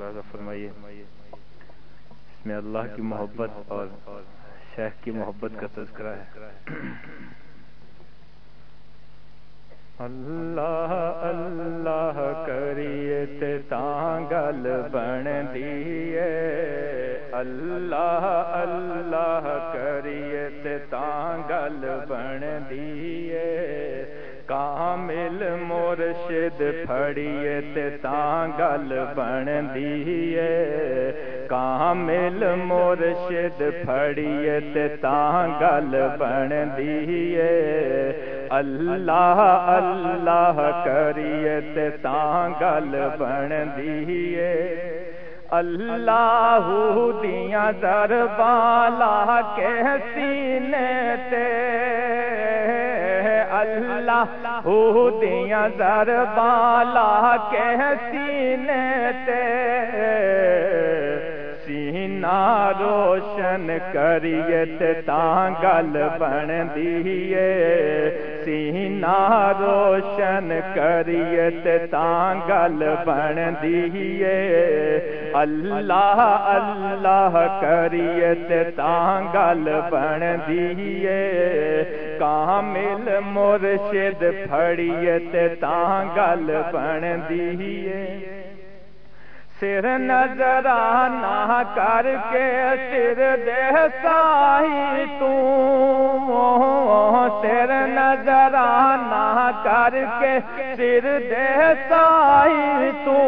ملاحظہ فرمائیے، اس میں اللہ کی محبت اور شیخ کی محبت کا تذکرہ ہے۔ اللہ اللہ کریے تے تاں گل بن دیئے، اللہ اللہ کریے تے تاں گل بن دیئے، کامل مرشد پھڑیے تے تاں گل بن دیئے، کامل مرشد پھڑیے تے تاں گل بن دیئے، اللہ اللہ کریے تے تاں گل بن دیئے، اللہ دیاں درباں لا کے سینے تے، اللہ دیاں درباں لا کے سینے تے، سینہ روشن کریے تے تاں گل بن دیئے، سینہ روشن کریے تے تاں گل بن دیئے، اللہ اللہ کریے تے تاں گل بن دیئے، کامل مرشد پھڑیے تے تاں گل بن دیئے، سر نظرانہ کر کے سر دے سائی تو، سر نظرانہ کر کے سر دے سائی تو،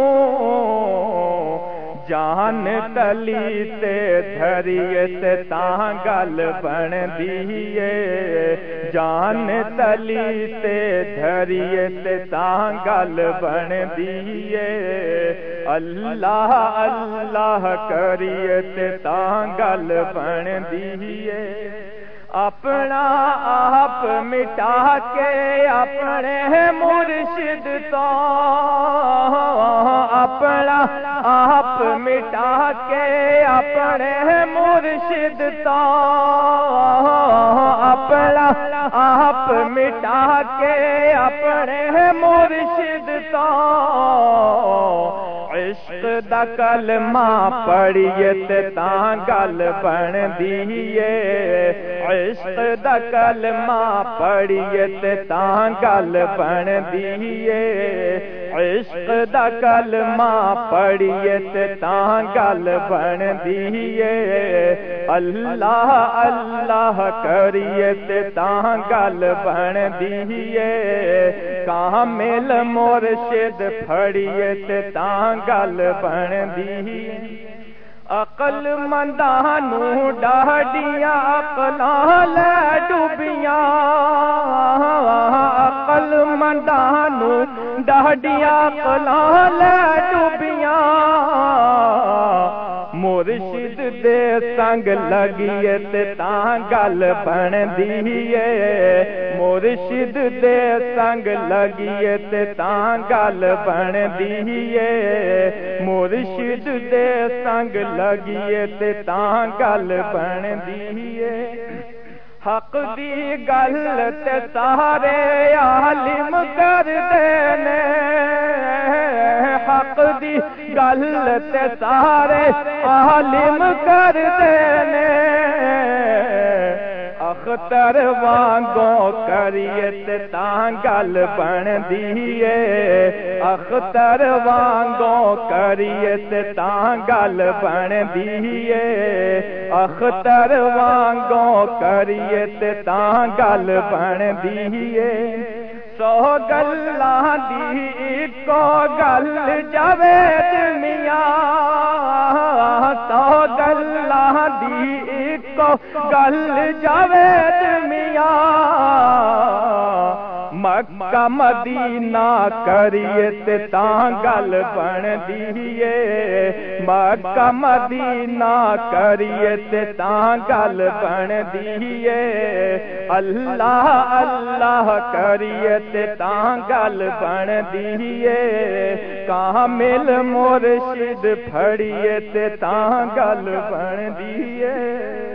جان تلی تے دھریے تے تاں گل بن دیئے، جان تلی تے دھریے تے تاں گل بن دیئے، اللہ اللہ کریے تے تاں گل بن دیئے، اپنا آپ مٹا کے اپنے مرشد تو، اپنا آپ مٹا کے اپنے مرشد تو، اپنا آپ مٹا کے اپنے مرشد تو، عشق دا کلمہ پڑھیے تے تاں گل بن دیئے، عشق دا کلمہ پڑھیے تے تاں گل بن دیئے، عشق دا کلمہ پڑھیے تے تاں گل بن دیئے، اللہ اللہ کریے تے تاں گل بن دیئے، کامل مرشد پھڑیے تے تاں گل بن دیئے، عقل مندانوں ڈاڈیاں عقلاں لے ڈوبیاں، عقل مندانوں ڈاڈیاں عقلاں لے ڈوبیاں، مرشد دے سنگ لگیے تے تاں گل بن دیئے، مرشد دے سنگ لگیے تے تاں گل بن دیئے، مرشد دے سنگ لگیے تے تاں گل بن دیئے، حق دی گل تے سارے عالم کر دینے، حق دی گل تے سارے عالم کر دینے، اختر وانگوں کریے تے تاں گل بن دیئے، اختر وانگوں کریے تے تاں گل بن دیئے، اختر وانگوں کریے تے تاں گل بن دیئے، سو گلاں دی اکو گل جاوید میاں، سو گلاں دی اکو گل جاوید میاں، مکہ مدینہ کریے تے تاں گل بن دیئے، مکہ مدینہ کریے تے تاں گل بن دیئے، اللہ اللہ کریے تے تاں گل بن دیئے، کامل مرشد پھڑیے تے تاں گل بن دیئے۔